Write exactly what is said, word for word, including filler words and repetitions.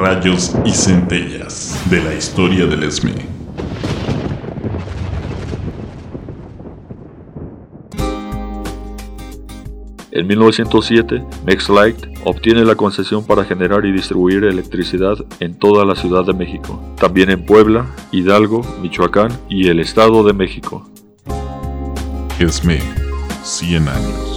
rayos y centellas de la historia del E S M E. En mil novecientos siete, Mexlight obtiene la concesión para generar y distribuir electricidad en toda la Ciudad de México, también en Puebla, Hidalgo, Michoacán y el Estado de México. E S M E, cien años.